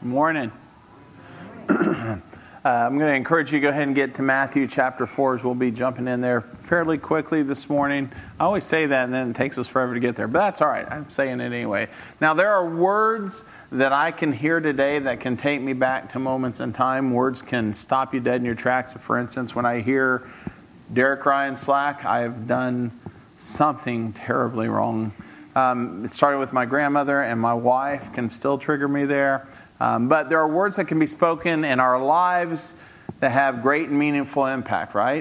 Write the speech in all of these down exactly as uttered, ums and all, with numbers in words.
Morning. uh, I'm going to encourage you to go ahead and get to Matthew chapter four, as we'll be jumping in there fairly quickly this morning. I always say that and then it takes us forever to get there, but that's all right. I'm saying it anyway. Now, there are words that I can hear today that can take me back to moments in time. Words can stop you dead in your tracks. For instance, when I hear Derek Ryan Slack, I have done something terribly wrong. Um, it started with my grandmother, and my wife can still trigger me there. Um, but there are words that can be spoken in our lives that have great and meaningful impact, right?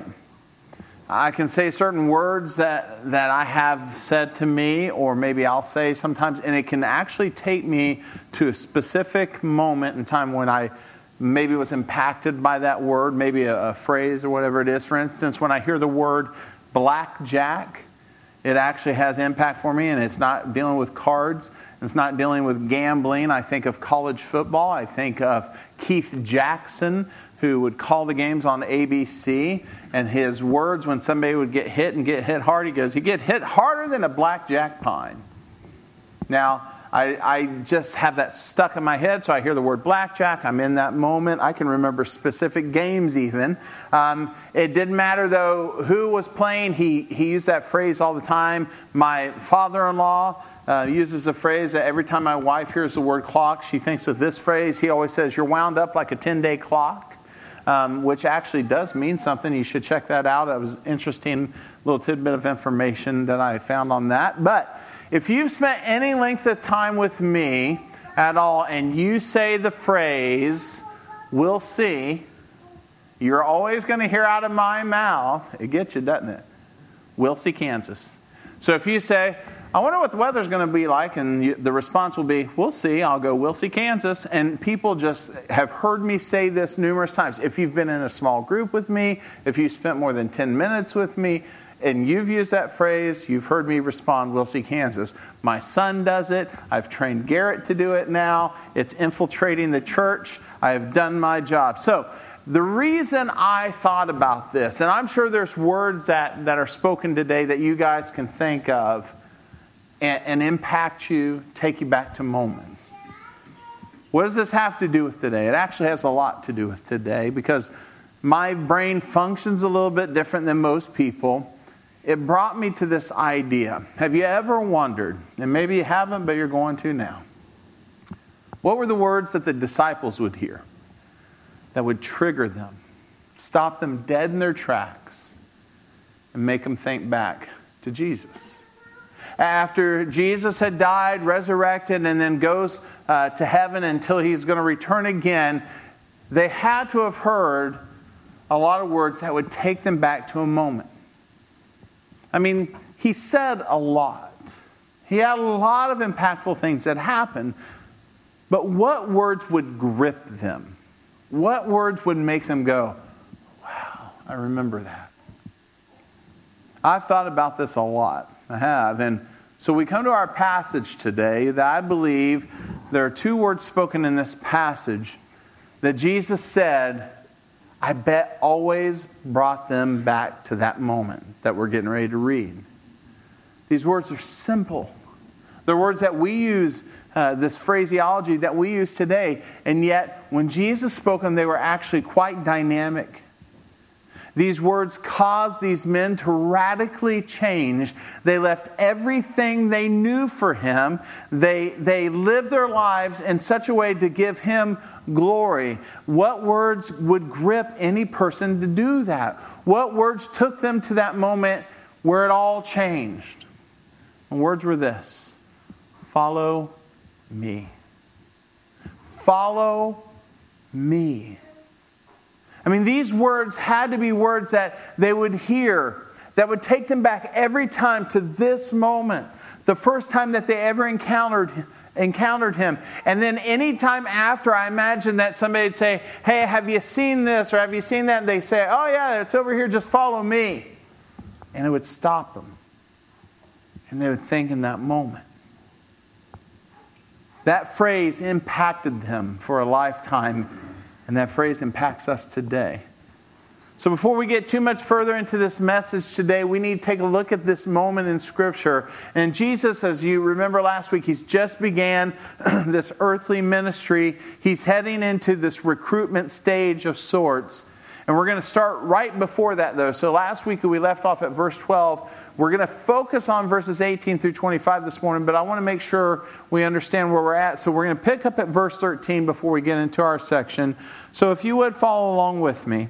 I can say certain words that, that I have said to me, or maybe I'll say sometimes, and it can actually take me to a specific moment in time when I maybe was impacted by that word, maybe a, a phrase or whatever it is. For instance, when I hear the word blackjack, it actually has impact for me, and it's not dealing with cards. It's not dealing with gambling. I think of college football. I think of Keith Jackson, who would call the games on A B C. And his words when somebody would get hit and get hit hard, he goes, "You get hit harder than a blackjack pine." Now, I, I just have that stuck in my head, so I hear the word blackjack. I'm in that moment. I can remember specific games even. Um, it didn't matter, though, who was playing. He, he used that phrase all the time. My father-in-law uh, uses a phrase that every time my wife hears the word clock, she thinks of this phrase. He always says, "You're wound up like a ten-day clock," um, which actually does mean something. You should check that out. It was an interesting little tidbit of information that I found on that. But if you've spent any length of time with me at all and you say the phrase, "We'll see," you're always going to hear out of my mouth, it gets you, doesn't it? "We'll see Kansas." So if you say, "I wonder what the weather's going to be like," and you, the response will be, "We'll see," I'll go, "We'll see Kansas." And people just have heard me say this numerous times. If you've been in a small group with me, if you've spent more than ten minutes with me, and you've used that phrase, you've heard me respond, "We'll see Kansas." My son does it. I've trained Garrett to do it now. It's infiltrating the church. I have done my job. So the reason I thought about this, and I'm sure there's words that, that are spoken today that you guys can think of and, and impact you, take you back to moments. What does this have to do with today? It actually has a lot to do with today because my brain functions a little bit different than most people. It brought me to this idea. Have you ever wondered, and maybe you haven't, but you're going to now, what were the words that the disciples would hear that would trigger them, stop them dead in their tracks, and make them think back to Jesus? After Jesus had died, resurrected, and then goes uh, to heaven until he's going to return again, they had to have heard a lot of words that would take them back to a moment. I mean, he said a lot. He had a lot of impactful things that happened. But what words would grip them? What words would make them go, "Wow, I remember that"? I've thought about this a lot. I have. And so we come to our passage today that I believe there are two words spoken in this passage that Jesus said, I bet always brought them back to that moment that we're getting ready to read. These words are simple. They're words that we use, uh, this phraseology that we use today. And yet, when Jesus spoke them, they were actually quite dynamic. These words caused these men to radically change. They left everything they knew for him. They, they lived their lives in such a way to give him glory. What words would grip any person to do that? What words took them to that moment where it all changed? The words were this: "Follow me. Follow me." I mean, these words had to be words that they would hear, that would take them back every time to this moment, the first time that they ever encountered encountered him. And then any time after, I imagine that somebody would say, "Hey, have you seen this?" or "Have you seen that?" And they say, "Oh yeah, it's over here, just follow me." And it would stop them. And they would think in that moment. That phrase impacted them for a lifetime. And that phrase impacts us today. So before we get too much further into this message today, we need to take a look at this moment in Scripture. And Jesus, as you remember last week, he's just began this earthly ministry. He's heading into this recruitment stage of sorts. And we're going to start right before that, though. So last week we left off at verse twelve. We're going to focus on verses eighteen through twenty-five this morning, but I want to make sure we understand where we're at. So we're going to pick up at verse thirteen before we get into our section. So if you would follow along with me.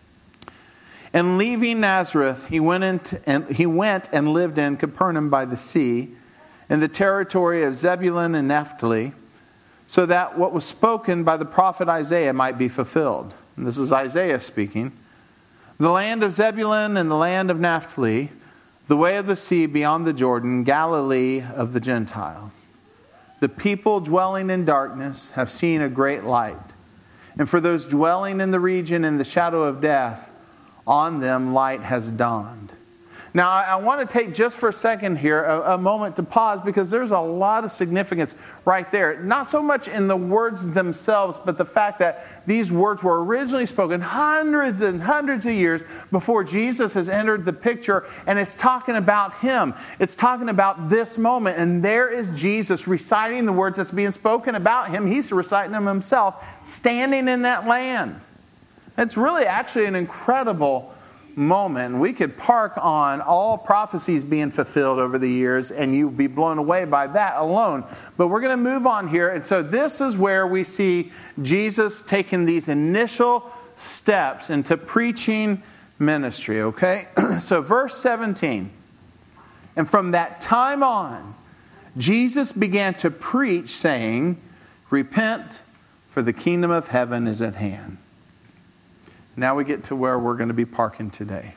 And leaving Nazareth, he went into, and he went and lived in Capernaum by the sea, in the territory of Zebulun and Naphtali, so that what was spoken by the prophet Isaiah might be fulfilled. And this is Isaiah speaking. The land of Zebulun and the land of Naphtali, the way of the sea beyond the Jordan, Galilee of the Gentiles. The people dwelling in darkness have seen a great light. And for those dwelling in the region in the shadow of death, on them light has dawned. Now, I want to take just for a second here a, a moment to pause, because there's a lot of significance right there. Not so much in the words themselves, but the fact that these words were originally spoken hundreds and hundreds of years before Jesus has entered the picture, and it's talking about him. It's talking about this moment, and there is Jesus reciting the words that's being spoken about him. He's reciting them himself, standing in that land. It's really actually an incredible moment. We could park on all prophecies being fulfilled over the years, and you'd be blown away by that alone. But we're going to move on here. And so this is where we see Jesus taking these initial steps into preaching ministry, okay? So verse seventeen. And from that time on, Jesus began to preach, saying, "Repent, for the kingdom of heaven is at hand." Now we get to where we're going to be parking today.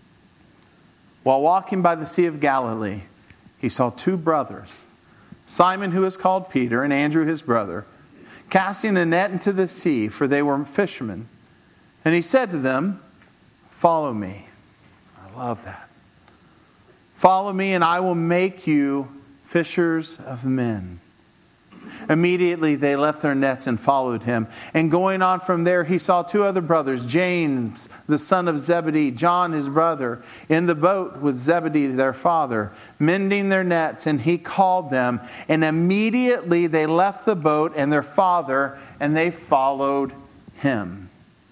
While walking by the Sea of Galilee, he saw two brothers, Simon, who is called Peter, and Andrew, his brother, casting a net into the sea, for they were fishermen. And he said to them, "Follow me." I love that. "Follow me, and I will make you fishers of men." Immediately they left their nets and followed him. And going on from there, he saw two other brothers, James, the son of Zebedee, John, his brother, in the boat with Zebedee, their father, mending their nets. And he called them. And immediately they left the boat and their father, and they followed him.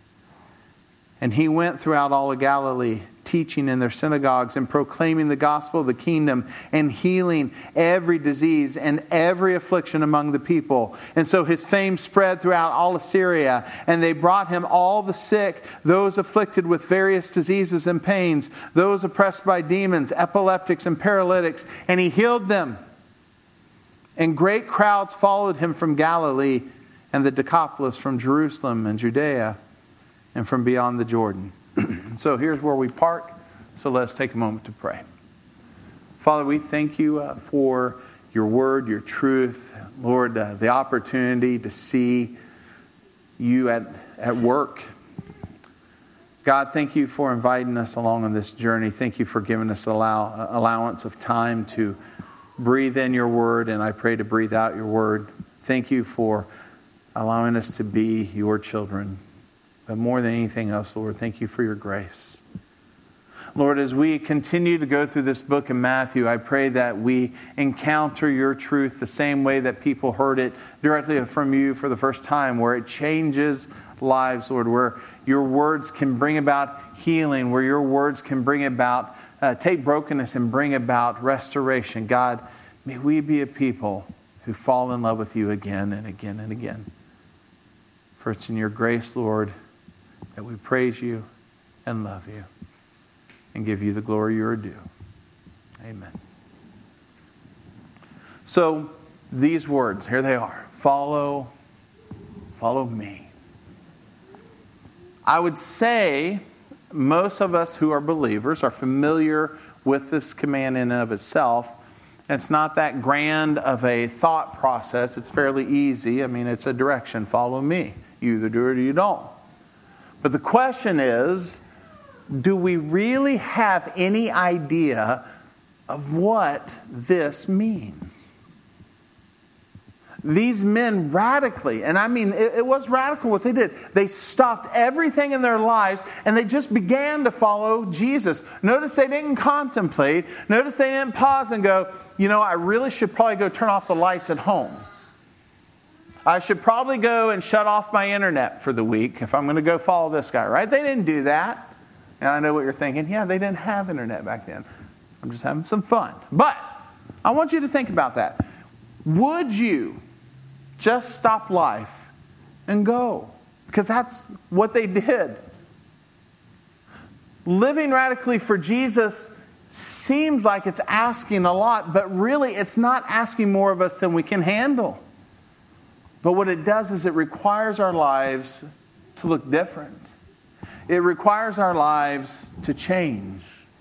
And he went throughout all of Galilee, teaching in their synagogues and proclaiming the gospel of the kingdom and healing every disease and every affliction among the people. And so his fame spread throughout all of Syria, and they brought him all the sick, those afflicted with various diseases and pains, those oppressed by demons, epileptics and paralytics, and he healed them. And great crowds followed him from Galilee and the Decapolis, from Jerusalem and Judea, and from beyond the Jordan. So here's where we park. So let's take a moment to pray. Father, we thank you uh, for your word, your truth. Lord, uh, the opportunity to see you at, at work. God, thank you for inviting us along on this journey. Thank you for giving us allow, uh, allowance of time to breathe in your word, and I pray to breathe out your word. Thank you for allowing us to be your children. But more than anything else, Lord, thank you for your grace. Lord, as we continue to go through this book of Matthew, I pray that we encounter your truth the same way that people heard it directly from you for the first time, where it changes lives, Lord, where your words can bring about healing, where your words can bring about, uh, take brokenness and bring about restoration. God, may we be a people who fall in love with you again and again and again. For it's in your grace, Lord, that we praise you and love you and give you the glory you are due. Amen. So these words, here they are. Follow, follow me. I would say most of us who are believers are familiar with this command in and of itself. It's not that grand of a thought process. It's fairly easy. I mean, it's a direction. Follow me. You either do it or you don't. But the question is, do we really have any idea of what this means? these men radically, and I mean, it, it was radical what they did. They stopped everything in their lives and they just began to follow Jesus. Notice they didn't contemplate. Notice they didn't pause and go, you know, I really should probably go turn off the lights at home. I should probably go and shut off my internet for the week if I'm going to go follow this guy, right? They didn't do that. And I know what you're thinking. Yeah, they didn't have internet back then. I'm just having some fun. But I want you to think about that. Would you just stop life and go? Because that's what they did. Living radically for Jesus seems like it's asking a lot, but really it's not asking more of us than we can handle. But what it does is it requires our lives to look different. It requires our lives to change.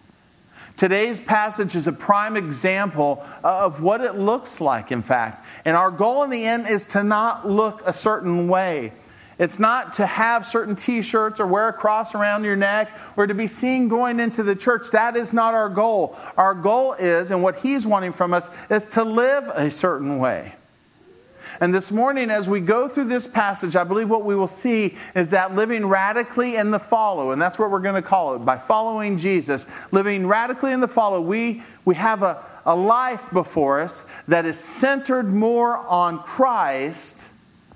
Today's passage is a prime example of what it looks like, in fact. And our goal in the end is to not look a certain way. It's not to have certain t-shirts or wear a cross around your neck or to be seen going into the church. That is not our goal. Our goal is, and what He's wanting from us, is to live a certain way. And this morning, as we go through this passage, I believe what we will see is that living radically in the follow, and that's what we're going to call it, by following Jesus, living radically in the follow, we, we have a, a life before us that is centered more on Christ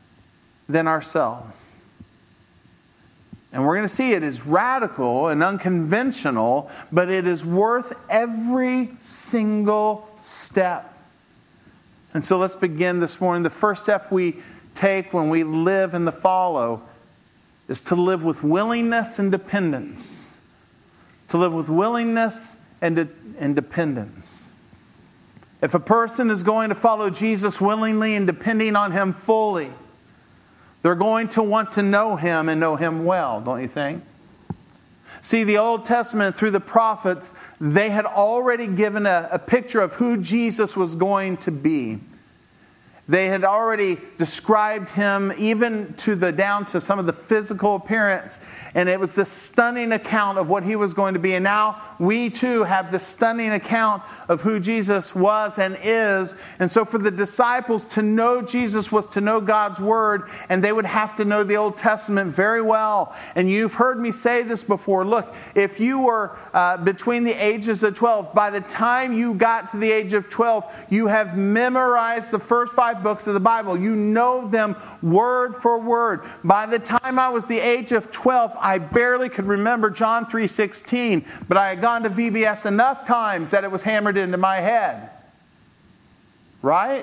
than ourselves. And we're going to see it is radical and unconventional, but it is worth every single step. And so let's begin this morning. The first step we take when we live in the follow is to live with willingness and dependence. To live with willingness and, de- and dependence. If a person is going to follow Jesus willingly and depending on Him fully, they're going to want to know Him and know Him well, don't you think? See, the Old Testament, through the prophets, they had already given a, a picture of who Jesus was going to be. They had already described Him even to the down to some of the physical appearance. And it was this stunning account of what He was going to be. And now we too have this stunning account of who Jesus was and is. And so for the disciples to know Jesus was to know God's Word. And they would have to know the Old Testament very well. And you've heard me say this before. Look, if you were uh, between the ages of twelve, by the time you got to the age of twelve, you have memorized the first five books of the Bible. You know them word for word. By the time I was the age of twelve, I barely could remember John three sixteen, but I had gone to V B S enough times that it was hammered into my head. Right?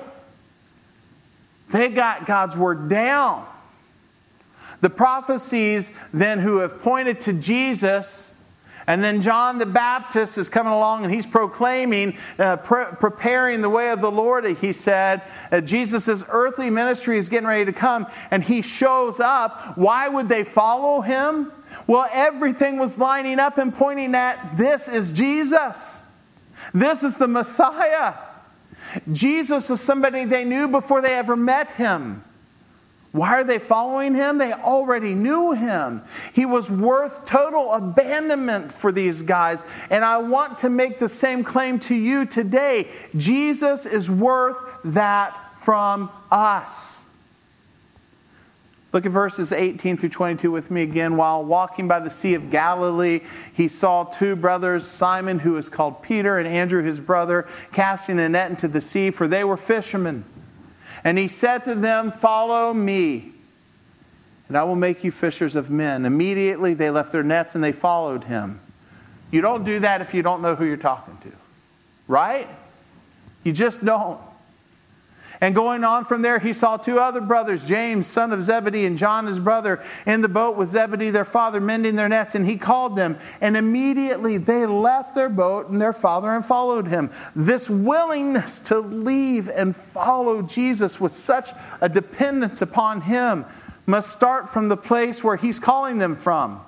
They got God's Word down. The prophecies then who have pointed to Jesus. And then John the Baptist is coming along and he's proclaiming, uh, pre- preparing the way of the Lord. He said, uh, Jesus' earthly ministry is getting ready to come. And He shows up. Why would they follow Him? Well, everything was lining up and pointing at, this is Jesus. This is the Messiah. Jesus is somebody they knew before they ever met Him. Why are they following Him? They already knew Him. He was worth total abandonment for these guys. And I want to make the same claim to you today. Jesus is worth that from us. Look at verses eighteen through twenty-two with me again. While walking by the Sea of Galilee, He saw two brothers, Simon, who is called Peter, and Andrew, his brother, casting a net into the sea, for they were fishermen. And He said to them, follow me, and I will make you fishers of men. Immediately they left their nets and they followed Him. You don't do that if you don't know who you're talking to. Right? You just don't. And going on from there, He saw two other brothers, James, son of Zebedee, and John, his brother, in the boat with Zebedee, their father, mending their nets. And He called them. And immediately they left their boat and their father and followed Him. This willingness to leave and follow Jesus with such a dependence upon Him must start from the place where He's calling them from.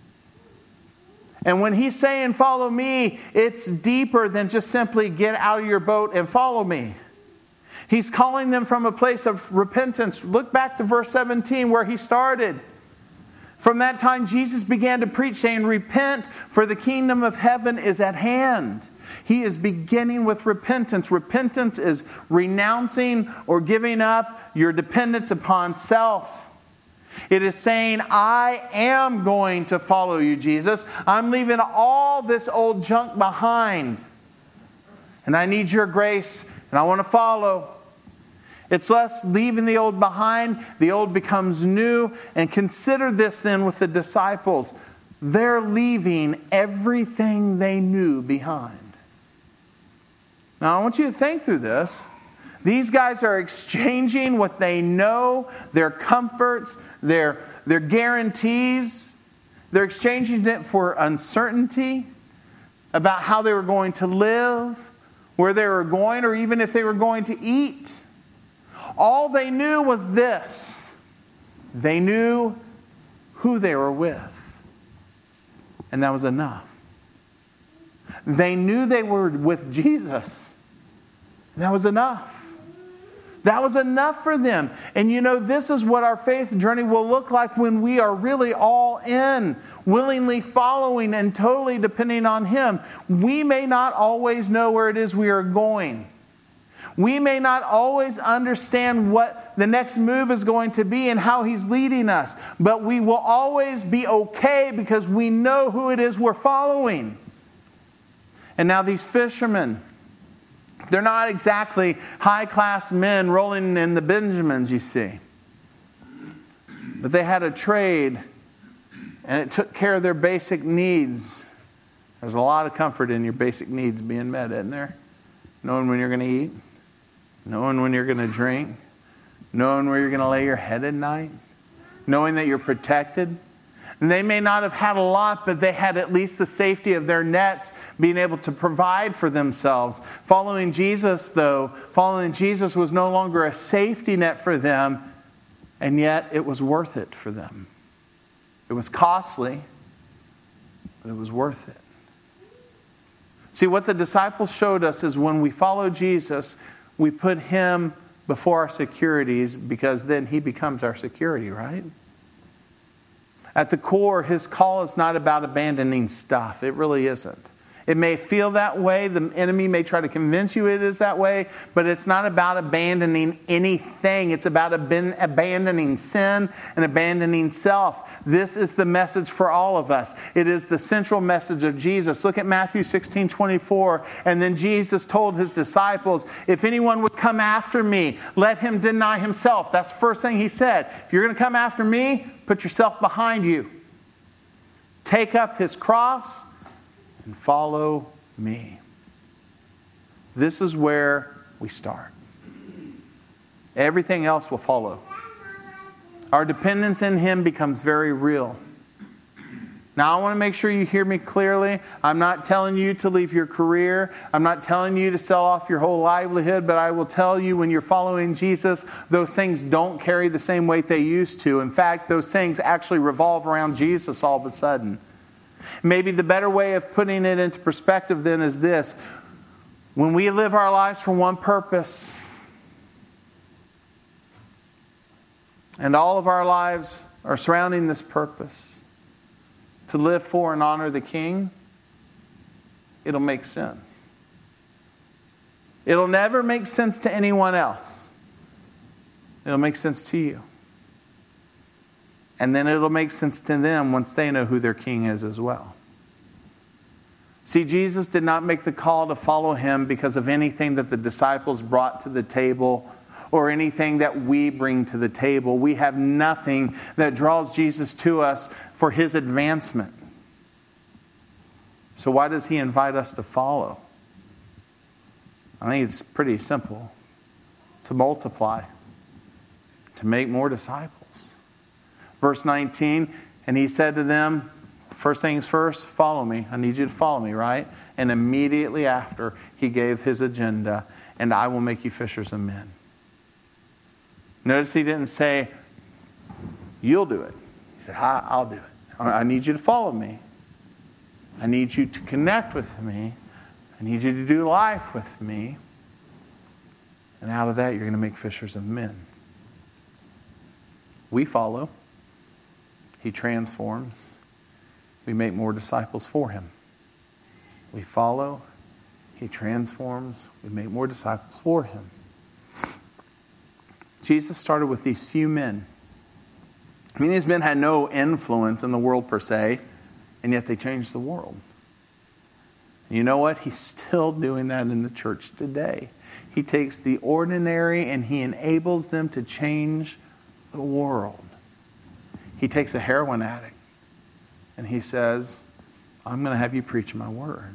And when He's saying, follow me, it's deeper than just simply get out of your boat and follow me. He's calling them from a place of repentance. Look back to verse seventeen where He started. From that time, Jesus began to preach, saying, repent, for the kingdom of heaven is at hand. He is beginning with repentance. Repentance is renouncing or giving up your dependence upon self. It is saying, I am going to follow you, Jesus. I'm leaving all this old junk behind. And I need your grace, and I want to follow. It's less leaving the old behind. The old becomes new. And consider this then with the disciples. They're leaving everything they knew behind. Now, I want you to think through this. These guys are exchanging what they know, their comforts, their, their guarantees. They're exchanging it for uncertainty about how they were going to live, where they were going, or even if they were going to eat. All they knew was this. They knew who they were with. And that was enough. They knew they were with Jesus. And that was enough. That was enough for them. And you know, this is what our faith journey will look like when we are really all in, willingly following and totally depending on Him. We may not always know where it is we are going. We may not always understand what the next move is going to be and how He's leading us. But we will always be okay because we know who it is we're following. And now these fishermen, they're not exactly high-class men rolling in the Benjamins, you see. But they had a trade, and it took care of their basic needs. There's a lot of comfort in your basic needs being met, isn't there? Knowing when you're going to eat, knowing when you're going to drink, knowing where you're going to lay your head at night, knowing that you're protected. And they may not have had a lot, but they had at least the safety of their nets, being able to provide for themselves. Following Jesus, though, following Jesus was no longer a safety net for them, and yet it was worth it for them. It was costly, but it was worth it. See, what the disciples showed us is when we follow Jesus, we put Him before our securities, because then He becomes our security, right? At the core, His call is not about abandoning stuff. It really isn't. It may feel that way. The enemy may try to convince you it is that way. But it's not about abandoning anything. It's about ab- abandoning sin and abandoning self. This is the message for all of us. It is the central message of Jesus. Look at Matthew sixteen twenty-four. And then Jesus told His disciples, if anyone would come after me, let him deny himself. That's the first thing He said. If you're going to come after me, put yourself behind you. Take up His cross and follow me. This is where we start. Everything else will follow. Our dependence in Him becomes very real. Now, I want to make sure you hear me clearly. I'm not telling you to leave your career. I'm not telling you to sell off your whole livelihood. But I will tell you, when you're following Jesus, those things don't carry the same weight they used to. In fact, those things actually revolve around Jesus all of a sudden. Maybe the better way of putting it into perspective then is this. When we live our lives for one purpose, and all of our lives are surrounding this purpose, to live for and honor the King, it'll make sense. It'll never make sense to anyone else. It'll make sense to you. And then it'll make sense to them once they know who their King is as well. See, Jesus did not make the call to follow Him because of anything that the disciples brought to the table or anything that we bring to the table. We have nothing that draws Jesus to us for His advancement. So why does He invite us to follow? I think it's pretty simple. To multiply. To make more disciples. Verse nineteen, and He said to them, first things first, follow me. I need you to follow me, right? And immediately after, He gave His agenda, and I will make you fishers of men. Notice He didn't say, you'll do it. He said, I'll do it. I need you to follow me. I need you to connect with me. I need you to do life with me. And out of that, you're going to make fishers of men. We follow. He transforms. We make more disciples for Him. We follow. He transforms. We make more disciples for him. Jesus started with these few men. I mean, these men had no influence in the world per se, and yet they changed the world. And you know what? He's still doing that in the church today. He takes the ordinary and he enables them to change the world. He takes a heroin addict and he says, I'm going to have you preach my word.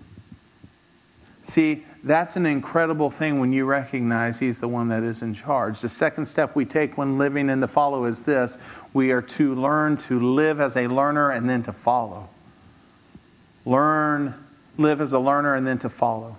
See, that's an incredible thing when you recognize he's the one that is in charge. The second step we take when living in the follow is this. We are to learn to live as a learner and then to follow. Learn, live as a learner and then to follow.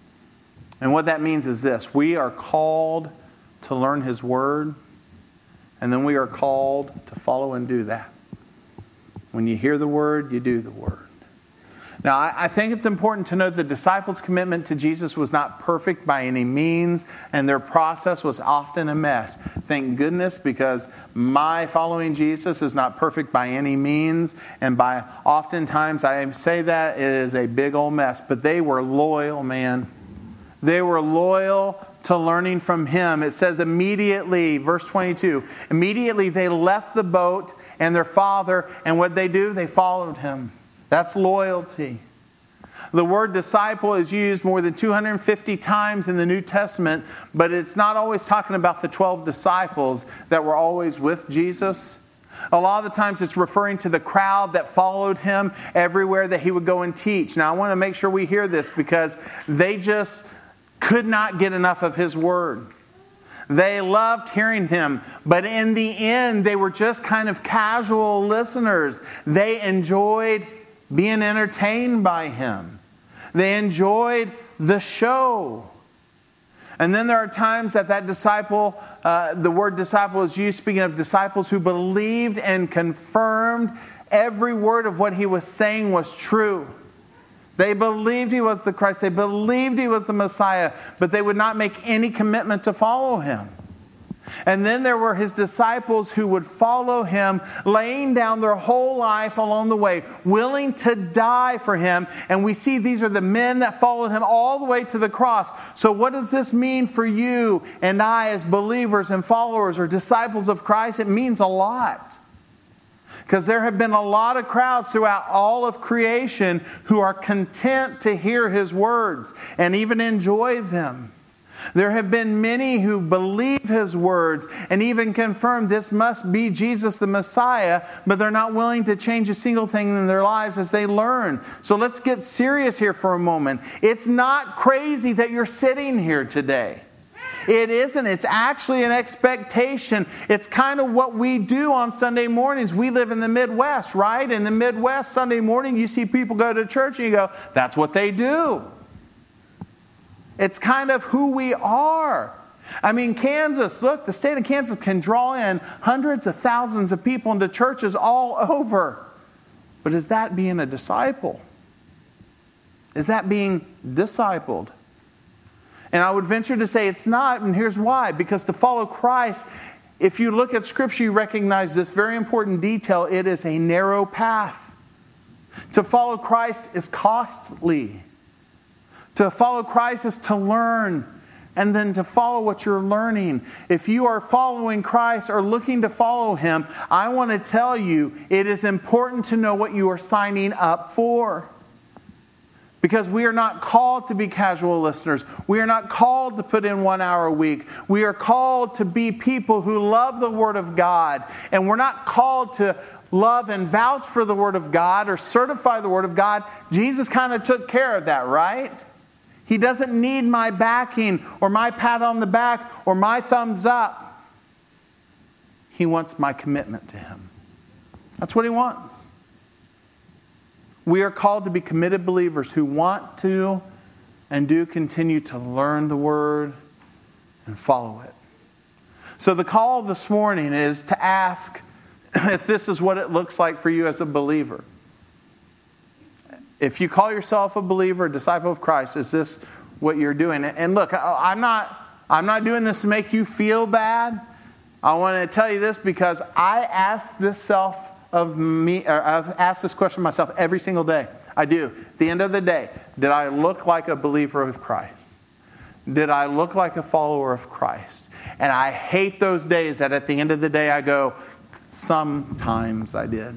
And what that means is this. We are called to learn his word, and then we are called to follow and do that. When you hear the word, you do the word. Now, I think it's important to note the disciples' commitment to Jesus was not perfect by any means, and their process was often a mess. Thank goodness, because my following Jesus is not perfect by any means, and by oftentimes I say that it is a big old mess. But they were loyal, man. They were loyal to learning from him. It says immediately, verse twenty-two, immediately they left the boat and their father, and what they do? They followed him. That's loyalty. The word disciple is used more than two hundred fifty times in the New Testament, but it's not always talking about the twelve disciples that were always with Jesus. A lot of the times it's referring to the crowd that followed him everywhere that he would go and teach. Now I want to make sure we hear this because they just could not get enough of his word. They loved hearing him, but in the end they were just kind of casual listeners. They enjoyed being entertained by him. They enjoyed the show. And then there are times that that disciple, uh, the word disciple is used speaking of disciples who believed and confirmed every word of what he was saying was true. They believed he was the Christ. They believed he was the Messiah, but they would not make any commitment to follow him. And then there were his disciples who would follow him, laying down their whole life along the way, willing to die for him. And we see these are the men that followed him all the way to the cross. So what does this mean for you and I as believers and followers or disciples of Christ? It means a lot. Because there have been a lot of crowds throughout all of creation who are content to hear his words and even enjoy them. There have been many who believe his words and even confirm this must be Jesus the Messiah, but they're not willing to change a single thing in their lives as they learn. So let's get serious here for a moment. It's not crazy that you're sitting here today. It isn't. It's actually an expectation. It's kind of what we do on Sunday mornings. We live in the Midwest, right? In the Midwest, Sunday morning, you see people go to church and you go, that's what they do. It's kind of who we are. I mean, Kansas, look, the state of Kansas can draw in hundreds of thousands of people into churches all over. But is that being a disciple? Is that being discipled? And I would venture to say it's not, and here's why. Because to follow Christ, if you look at Scripture, you recognize this very important detail. It is a narrow path. To follow Christ is costly. To follow Christ is to learn, and then to follow what you're learning. If you are following Christ or looking to follow him, I want to tell you, it is important to know what you are signing up for. Because we are not called to be casual listeners. We are not called to put in one hour a week. We are called to be people who love the Word of God. And we're not called to love and vouch for the Word of God or certify the Word of God. Jesus kind of took care of that, right? He doesn't need my backing or my pat on the back or my thumbs up. He wants my commitment to him. That's what he wants. We are called to be committed believers who want to and do continue to learn the Word and follow it. So the call this morning is to ask if this is what it looks like for you as a believer. If you call yourself a believer, a disciple of Christ, is this what you're doing? And look, I'm not, I'm not doing this to make you feel bad. I want to tell you this because I ask this self of me, or I've asked this question myself every single day. I do. At the end of the day, did I look like a believer of Christ? Did I look like a follower of Christ? And I hate those days that at the end of the day I go, sometimes I did.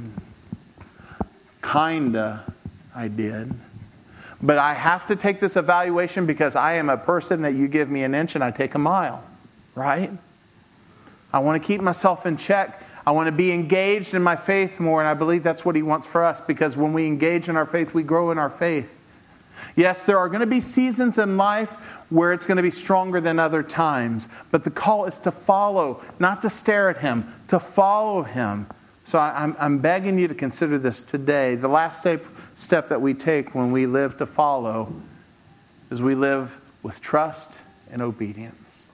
Kinda I did. But I have to take this evaluation because I am a person that you give me an inch and I take a mile. Right? I want to keep myself in check. I want to be engaged in my faith more, and I believe that's what He wants for us, because when we engage in our faith, we grow in our faith. Yes, there are going to be seasons in life where it's going to be stronger than other times, but the call is to follow, not to stare at Him, to follow Him. So I'm, I'm begging you to consider this today. The last step, step that we take when we live to follow is we live with trust and obedience.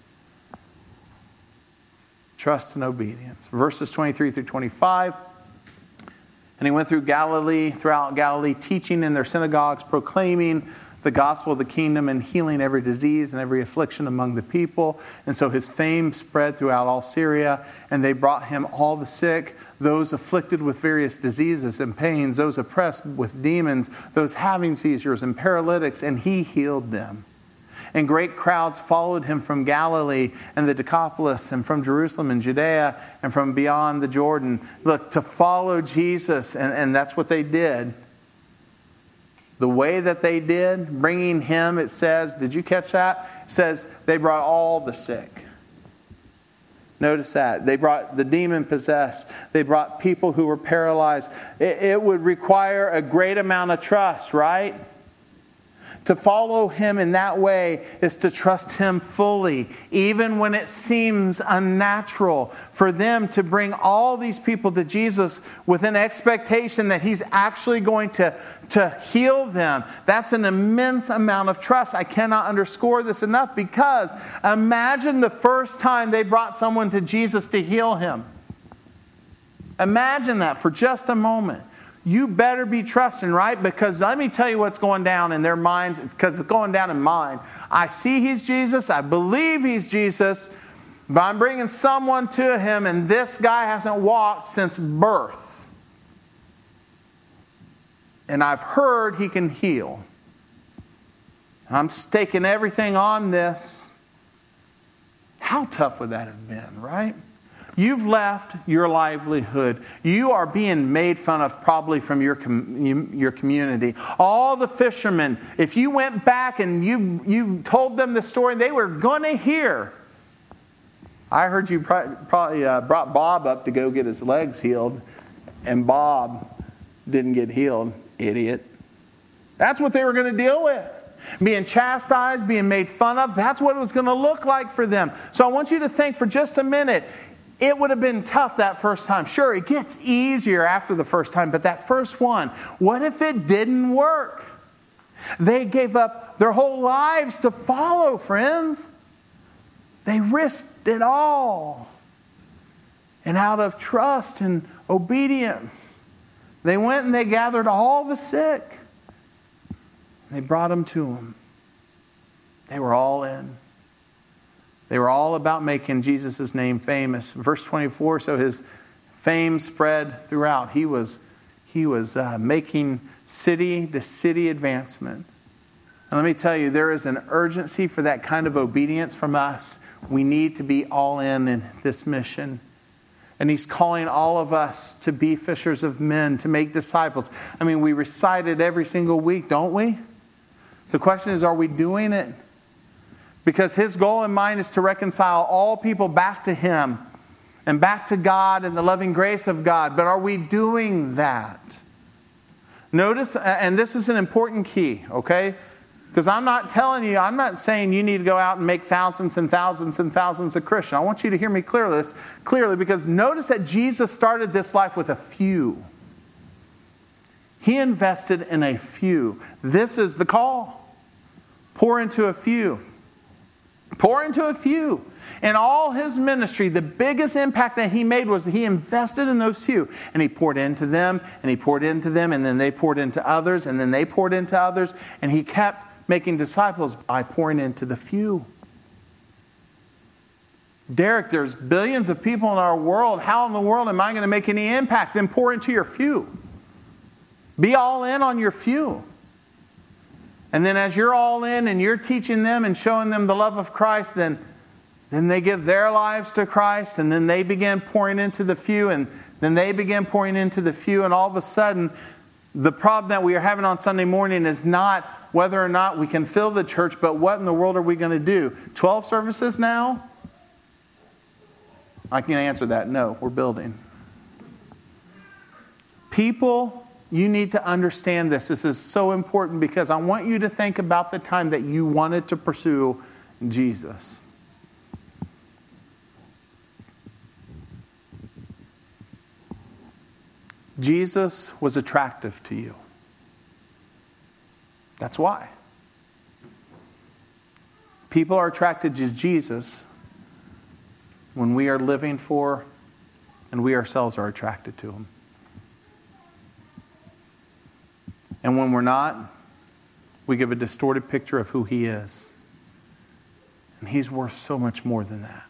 Trust and obedience. Verses twenty-three through twenty-five. And He went through Galilee, throughout Galilee, teaching in their synagogues, proclaiming the gospel of the kingdom, and healing every disease and every affliction among the people. And so His fame spread throughout all Syria, and they brought Him all the sick, those afflicted with various diseases and pains, those oppressed with demons, those having seizures and paralytics, and He healed them. And great crowds followed Him from Galilee and the Decapolis, and from Jerusalem and Judea, and from beyond the Jordan. Look, to follow Jesus, and, and that's what they did. The way that they did, bringing Him, it says, did you catch that? It says they brought all the sick. Notice that. They brought the demon-possessed. They brought people who were paralyzed. It, it would require a great amount of trust, right? To follow Him in that way is to trust Him fully, even when it seems unnatural. For them to bring all these people to Jesus with an expectation that He's actually going to, to heal them, that's an immense amount of trust. I cannot underscore this enough, because imagine the first time they brought someone to Jesus to heal him. Imagine that for just a moment. You better be trusting, right? Because let me tell you what's going down in their minds, because it's going down in mine. I see He's Jesus. I believe He's Jesus. But I'm bringing someone to Him, and this guy hasn't walked since birth. And I've heard He can heal. I'm staking everything on this. How tough would that have been, right? You've left your livelihood. You are being made fun of probably from your com- your community. All the fishermen, if you went back and you, you told them the story, they were going to hear. I heard you probably uh, brought Bob up to go get his legs healed, and Bob didn't get healed. Idiot. That's what they were going to deal with. Being chastised, being made fun of. That's what it was going to look like for them. So I want you to think for just a minute. It would have been tough that first time. Sure, it gets easier after the first time, but that first one, what if it didn't work? They gave up their whole lives to follow, friends. They risked it all. And out of trust and obedience, they went and they gathered all the sick. They brought them to Him. They were all in. They were all about making Jesus' name famous. Verse twenty-four, so His fame spread throughout. He was, he was uh, making city to city advancement. And let me tell you, there is an urgency for that kind of obedience from us. We need to be all in in this mission. And He's calling all of us to be fishers of men, to make disciples. I mean, we recite it every single week, don't we? The question is, are we doing it? Because His goal in mind is to reconcile all people back to Him and back to God and the loving grace of God. But are we doing that? Notice, and this is an important key, okay? Because I'm not telling you, I'm not saying you need to go out and make thousands and thousands and thousands of Christians. I want you to hear me clearly, clearly, because notice that Jesus started this life with a few. He invested in a few. This is the call. Pour into a few. Pour into a few. In all His ministry, the biggest impact that He made was He invested in those few. And He poured into them, and He poured into them, and then they poured into others, and then they poured into others. And He kept making disciples by pouring into the few. Derek, there's billions of people in our world. How in the world am I going to make any impact? Then pour into your few. Be all in on your few. And then as you're all in and you're teaching them and showing them the love of Christ, then, then they give their lives to Christ, and then they begin pouring into the few, and then they begin pouring into the few, and all of a sudden, the problem that we are having on Sunday morning is not whether or not we can fill the church, but what in the world are we going to do? twelve services now? I can answer that. No, we're building. People, you need to understand this. This is so important because I want you to think about the time that you wanted to pursue Jesus. Jesus was attractive to you. That's why. People are attracted to Jesus when we are living for and we ourselves are attracted to Him. And when we're not, we give a distorted picture of who He is. And He's worth so much more than that.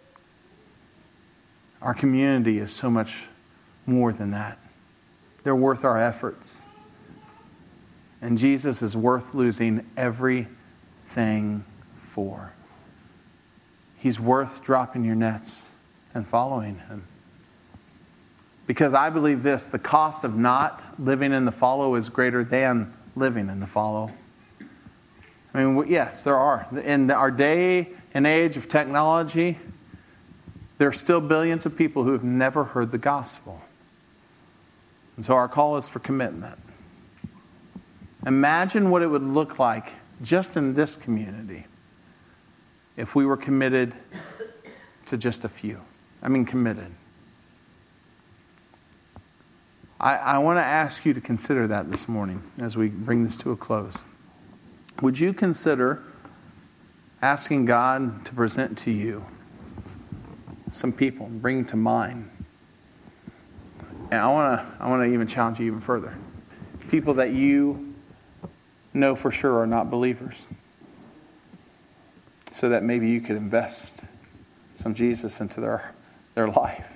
Our community is so much more than that. They're worth our efforts. And Jesus is worth losing everything for. He's worth dropping your nets and following Him. Because I believe this, the cost of not living in the follow is greater than living in the follow. I mean, yes, there are. In our day and age of technology, there are still billions of people who have never heard the gospel. And so our call is for commitment. Imagine what it would look like just in this community if we were committed to just a few. I mean committed. I, I want to ask you to consider that this morning as we bring this to a close. Would you consider asking God to present to you some people, bring to mind? And I want to I want to even challenge you even further. People that you know for sure are not believers. So that maybe you could invest some Jesus into their, their life.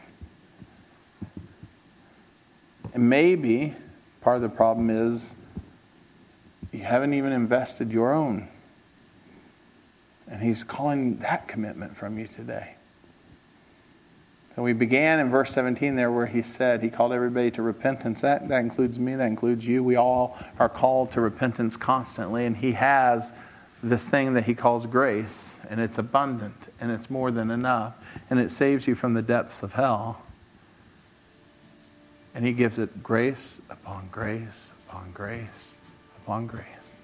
And maybe part of the problem is you haven't even invested your own. And He's calling that commitment from you today. So we began in verse seventeen there where He said He called everybody to repentance. That, that includes me, that includes you. We all are called to repentance constantly. And He has this thing that He calls grace. And it's abundant. And it's more than enough. And it saves you from the depths of hell. And He gives it grace upon grace upon grace upon grace.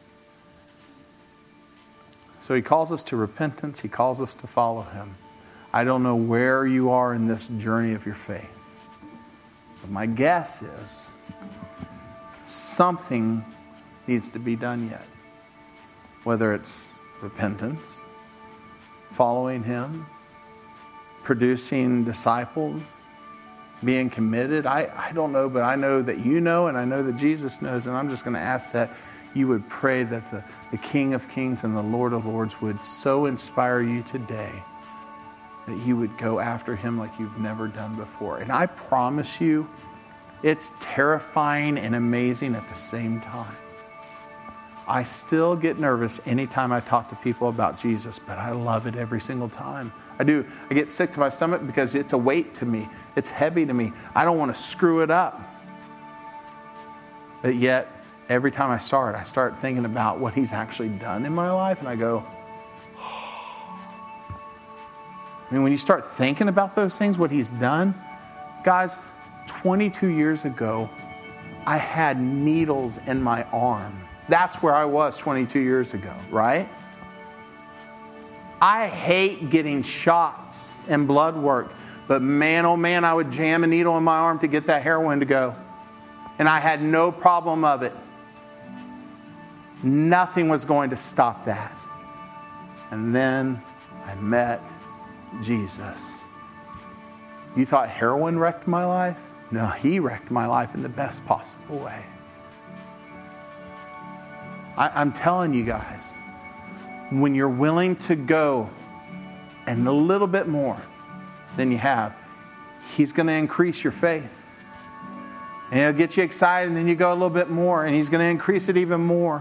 So He calls us to repentance. He calls us to follow Him. I don't know where you are in this journey of your faith. But my guess is something needs to be done yet. Whether it's repentance, following Him, producing disciples, being committed. I, I don't know, but I know that you know, and I know that Jesus knows. And I'm just going to ask that you would pray that the, the King of Kings and the Lord of Lords would so inspire you today that you would go after Him like you've never done before. And I promise you, it's terrifying and amazing at the same time. I still get nervous anytime I talk to people about Jesus, but I love it every single time. I do. I get sick to my stomach because it's a weight to me. It's heavy to me. I don't want to screw it up. But yet, every time I start, I start thinking about what He's actually done in my life, and I go, I mean, when you start thinking about those things, what He's done, guys, twenty-two years ago, I had needles in my arm. That's where I was twenty-two years ago, right? I hate getting shots and blood work, but man, oh man, I would jam a needle in my arm to get that heroin to go. And I had no problem of it. Nothing was going to stop that. And then I met Jesus. You thought heroin wrecked my life? No, He wrecked my life in the best possible way. I, I'm telling you guys, when you're willing to go and a little bit more than you have, He's going to increase your faith. And he'll get you excited, and then you go a little bit more, and he's going to increase it even more.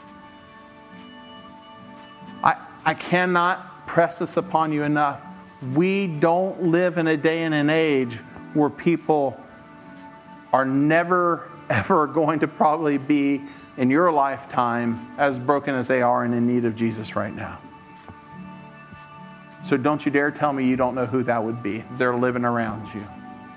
I, I cannot press this upon you enough. We don't live in a day and an age where people are never, ever going to probably be, in your lifetime, as broken as they are and in need of Jesus right now. So don't you dare tell me you don't know who that would be. They're living around you.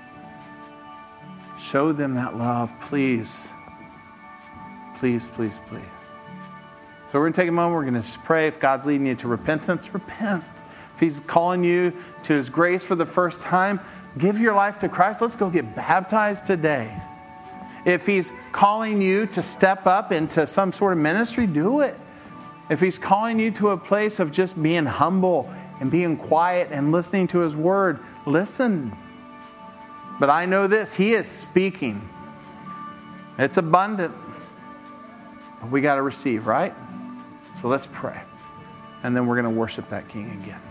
Show them that love, please. Please, please, please. So we're going to take a moment. We're going to pray. If God's leading you to repentance, repent. If He's calling you to His grace for the first time, give your life to Christ. Let's go get baptized today. If He's calling you to step up into some sort of ministry, do it. If He's calling you to a place of just being humble and being quiet and listening to His Word, listen. But I know this, He is speaking. It's abundant. But we got to receive, right? So let's pray. And then we're going to worship that King again.